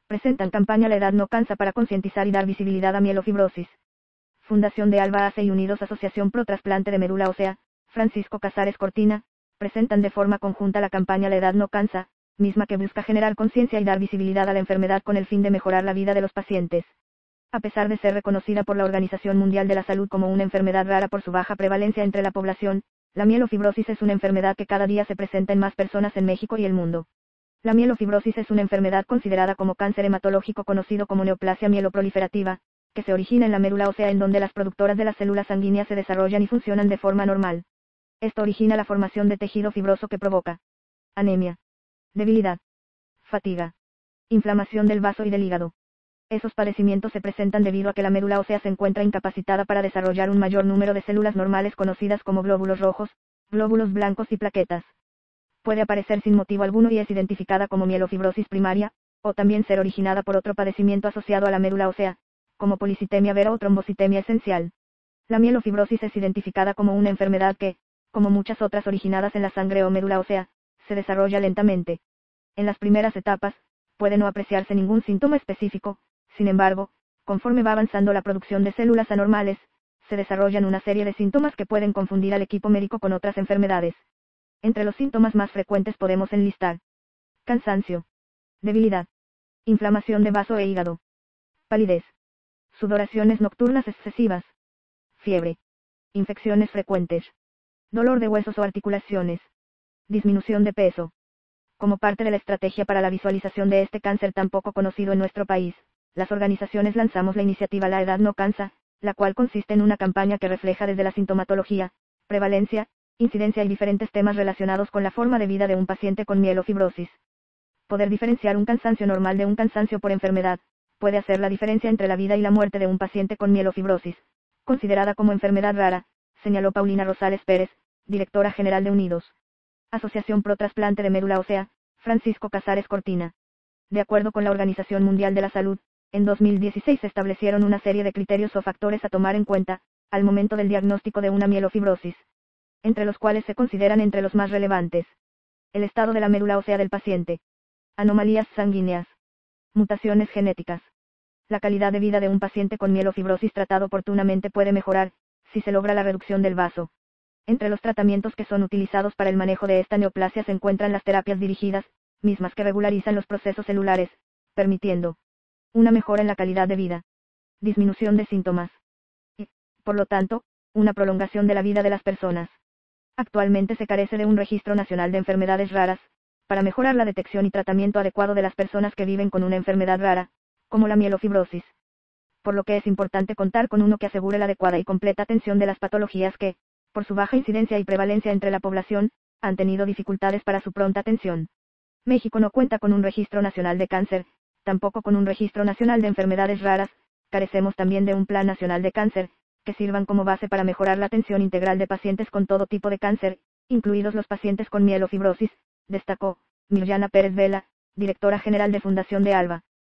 presentan campaña La edad no cansa para concientizar y dar visibilidad a mielofibrosis. Fundación de Alba ACE y Unidos Asociación Pro Trasplante de Médula Ósea, Francisco Casares Cortina, presentan de forma conjunta la campaña La edad no cansa, misma que busca generar conciencia y dar visibilidad a la enfermedad con el fin de mejorar la vida de los pacientes. A pesar de ser reconocida por la Organización Mundial de la Salud como una enfermedad rara por su baja prevalencia entre la población, la mielofibrosis es una enfermedad que cada día se presenta en más personas en México y el mundo. La mielofibrosis es una enfermedad considerada como cáncer hematológico conocido como neoplasia mieloproliferativa, que se origina en la médula ósea en donde las productoras de las células sanguíneas se desarrollan y funcionan de forma normal. Esto origina la formación de tejido fibroso que provoca anemia, debilidad, fatiga, inflamación del vaso y del hígado. Esos padecimientos se presentan debido a que la médula ósea se encuentra incapacitada para desarrollar un mayor número de células normales conocidas como glóbulos rojos, glóbulos blancos y plaquetas. Puede aparecer sin motivo alguno y es identificada como mielofibrosis primaria, o también ser originada por otro padecimiento asociado a la médula ósea, como policitemia vera o trombocitemia esencial. La mielofibrosis es identificada como una enfermedad que, como muchas otras originadas en la sangre o médula ósea, se desarrolla lentamente. En las primeras etapas, puede no apreciarse ningún síntoma específico, sin embargo, conforme va avanzando la producción de células anormales, se desarrollan una serie de síntomas que pueden confundir al equipo médico con otras enfermedades. Entre los síntomas más frecuentes podemos enlistar cansancio, debilidad, inflamación de vaso e hígado, palidez, sudoraciones nocturnas excesivas, fiebre, infecciones frecuentes, dolor de huesos o articulaciones, disminución de peso. Como parte de la estrategia para la visualización de este cáncer tan poco conocido en nuestro país, las organizaciones lanzamos la iniciativa La edad no cansa, la cual consiste en una campaña que refleja desde la sintomatología, prevalencia, incidencia y diferentes temas relacionados con la forma de vida de un paciente con mielofibrosis. Poder diferenciar un cansancio normal de un cansancio por enfermedad, puede hacer la diferencia entre la vida y la muerte de un paciente con mielofibrosis, considerada como enfermedad rara, señaló Paulina Rosales Pérez, directora general de Unidos. Asociación Pro Trasplante de Médula Ósea, Francisco Casares Cortina. De acuerdo con la Organización Mundial de la Salud, en 2016 se establecieron una serie de criterios o factores a tomar en cuenta, al momento del diagnóstico de una mielofibrosis, entre los cuales se consideran entre los más relevantes: el estado de la médula ósea del paciente, anomalías sanguíneas, mutaciones genéticas. La calidad de vida de un paciente con mielofibrosis tratado oportunamente puede mejorar, si se logra la reducción del vaso. Entre los tratamientos que son utilizados para el manejo de esta neoplasia se encuentran las terapias dirigidas, mismas que regularizan los procesos celulares, permitiendo una mejora en la calidad de vida, disminución de síntomas y, por lo tanto, una prolongación de la vida de las personas. Actualmente se carece de un registro nacional de enfermedades raras, para mejorar la detección y tratamiento adecuado de las personas que viven con una enfermedad rara, como la mielofibrosis. Por lo que es importante contar con uno que asegure la adecuada y completa atención de las patologías que, por su baja incidencia y prevalencia entre la población, han tenido dificultades para su pronta atención. México no cuenta con un registro nacional de cáncer, tampoco con un registro nacional de enfermedades raras. Carecemos también de un plan nacional de cáncer, que sirvan como base para mejorar la atención integral de pacientes con todo tipo de cáncer, incluidos los pacientes con mielofibrosis, destacó Mirjana Pérez Vela, directora general de Fundación de Alba.